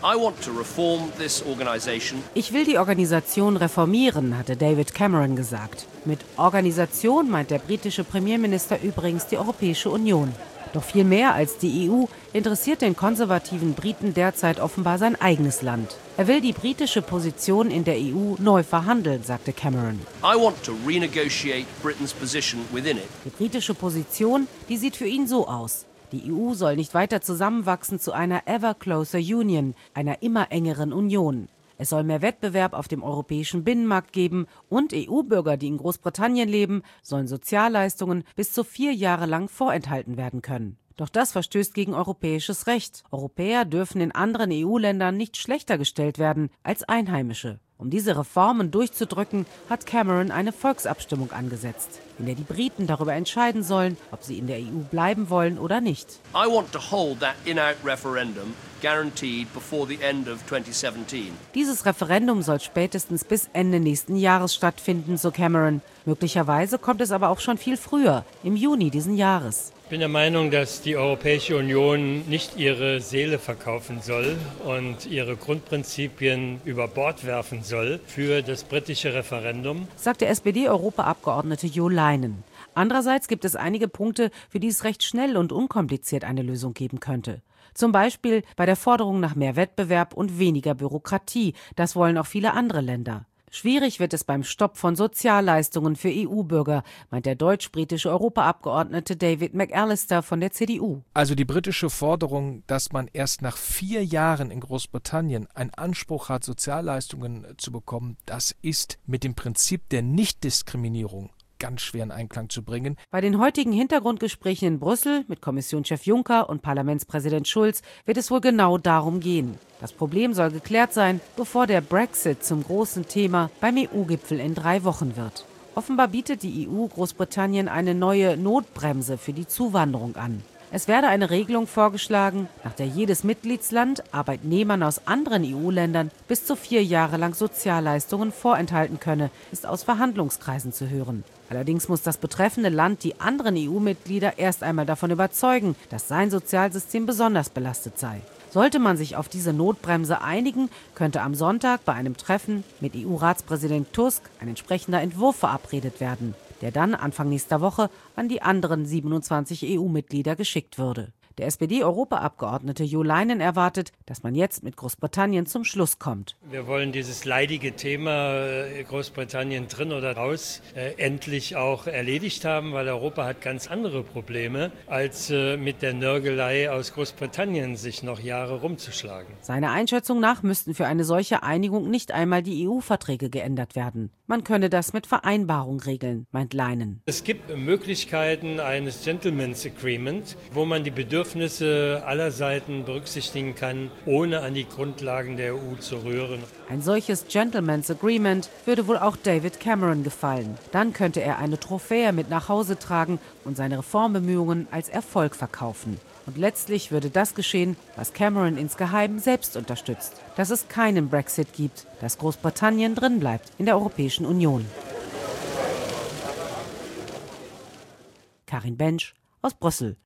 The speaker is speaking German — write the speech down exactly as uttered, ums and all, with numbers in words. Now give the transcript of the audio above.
Ich will die Organisation reformieren, hatte David Cameron gesagt. Mit Organisation meint der britische Premierminister übrigens die Europäische Union. Doch viel mehr als die E U interessiert den konservativen Briten derzeit offenbar sein eigenes Land. Er will die britische Position in der E U neu verhandeln, sagte Cameron. I want to renegotiate Britain's position within it. Die britische Position, die sieht für ihn so aus. Die E U soll nicht weiter zusammenwachsen zu einer ever closer Union, einer immer engeren Union. Es soll mehr Wettbewerb auf dem europäischen Binnenmarkt geben und E U-Bürger, die in Großbritannien leben, sollen Sozialleistungen bis zu vier Jahre lang vorenthalten werden können. Doch das verstößt gegen europäisches Recht. Europäer dürfen in anderen E U-Ländern nicht schlechter gestellt werden als Einheimische. Um diese Reformen durchzudrücken, hat Cameron eine Volksabstimmung angesetzt, in der die Briten darüber entscheiden sollen, ob sie in der E U bleiben wollen oder nicht. I want to hold that in-out referendum guaranteed before the end of twenty seventeen. Dieses Referendum soll spätestens bis Ende nächsten Jahres stattfinden, so Cameron. Möglicherweise kommt es aber auch schon viel früher, im Juni diesen Jahres. Ich bin der Meinung, dass die Europäische Union nicht ihre Seele verkaufen soll und ihre Grundprinzipien über Bord werfen soll für das britische Referendum, sagt der S P D-Europaabgeordnete Jo Leinen. Andererseits gibt es einige Punkte, für die es recht schnell und unkompliziert eine Lösung geben könnte. Zum Beispiel bei der Forderung nach mehr Wettbewerb und weniger Bürokratie. Das wollen auch viele andere Länder. Schwierig wird es beim Stopp von Sozialleistungen für E U-Bürger, meint der deutsch-britische Europaabgeordnete David McAllister von der C D U. Also die britische Forderung, dass man erst nach vier Jahren in Großbritannien einen Anspruch hat, Sozialleistungen zu bekommen, das ist mit dem Prinzip der Nichtdiskriminierung ganz schwer in Einklang zu bringen. Bei den heutigen Hintergrundgesprächen in Brüssel mit Kommissionschef Juncker und Parlamentspräsident Schulz wird es wohl genau darum gehen. Das Problem soll geklärt sein, bevor der Brexit zum großen Thema beim E U-Gipfel in drei Wochen wird. Offenbar bietet die E U Großbritannien eine neue Notbremse für die Zuwanderung an. Es werde eine Regelung vorgeschlagen, nach der jedes Mitgliedsland Arbeitnehmern aus anderen E U-Ländern bis zu vier Jahre lang Sozialleistungen vorenthalten könne, ist aus Verhandlungskreisen zu hören. Allerdings muss das betreffende Land die anderen E U-Mitglieder erst einmal davon überzeugen, dass sein Sozialsystem besonders belastet sei. Sollte man sich auf diese Notbremse einigen, könnte am Sonntag bei einem Treffen mit E U-Ratspräsident Tusk ein entsprechender Entwurf verabredet werden, der dann Anfang nächster Woche an die anderen siebenundzwanzig E U-Mitglieder geschickt würde. Der S P D-Europaabgeordnete Jo Leinen erwartet, dass man jetzt mit Großbritannien zum Schluss kommt. Wir wollen dieses leidige Thema Großbritannien drin oder raus äh, endlich auch erledigt haben, weil Europa hat ganz andere Probleme, als äh, mit der Nörgelei aus Großbritannien sich noch Jahre rumzuschlagen. Seiner Einschätzung nach müssten für eine solche Einigung nicht einmal die E U-Verträge geändert werden. Man könne das mit Vereinbarung regeln, meint Leinen. Es gibt Möglichkeiten eines Gentleman's Agreement, wo man die Bedürfnisse aller Seiten berücksichtigen kann, ohne an die Grundlagen der E U zu rühren. Ein solches Gentleman's Agreement würde wohl auch David Cameron gefallen. Dann könnte er eine Trophäe mit nach Hause tragen und seine Reformbemühungen als Erfolg verkaufen. Und letztlich würde das geschehen, was Cameron insgeheim selbst unterstützt: dass es keinen Brexit gibt, dass Großbritannien drin bleibt in der Europäischen Union. Karin Bensch aus Brüssel.